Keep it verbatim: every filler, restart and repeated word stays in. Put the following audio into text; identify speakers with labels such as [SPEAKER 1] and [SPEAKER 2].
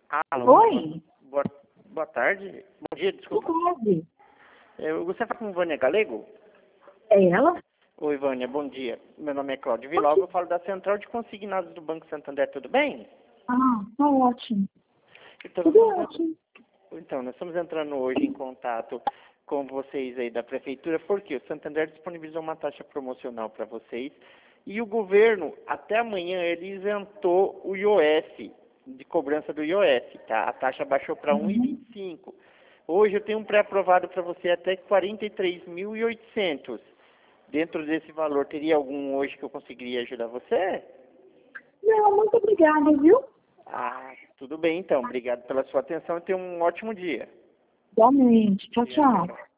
[SPEAKER 1] Alô?
[SPEAKER 2] Oi?
[SPEAKER 1] Boa, boa tarde. Bom dia,
[SPEAKER 2] Boa
[SPEAKER 1] desculpa.
[SPEAKER 2] tarde.
[SPEAKER 1] Eu, você fala com Vânia Galego?
[SPEAKER 2] É ela?
[SPEAKER 1] Oi, Vânia, bom dia. Meu nome é Cláudio Vilauga, eu falo da Central de Consignados do Banco Santander, tudo bem?
[SPEAKER 2] Ah, tá ótimo.
[SPEAKER 1] Então, nós
[SPEAKER 2] Tudo
[SPEAKER 1] estamos,
[SPEAKER 2] ótimo.
[SPEAKER 1] então, nós estamos entrando hoje em contato com vocês aí da Prefeitura, porque o Santander disponibilizou uma taxa promocional para vocês e o governo, até amanhã, ele isentou o I O F, de cobrança do I O F, tá? A taxa baixou para um vírgula vinte e cinco. Hoje eu tenho um pré-aprovado para você até quarenta e três mil e oitocentos. Dentro desse valor, teria algum hoje que eu conseguiria ajudar você?
[SPEAKER 2] Não, muito obrigada, viu?
[SPEAKER 1] Ah, tudo bem então. Obrigado pela sua atenção e tenha um ótimo dia.
[SPEAKER 2] Igualmente. Tchau, tchau.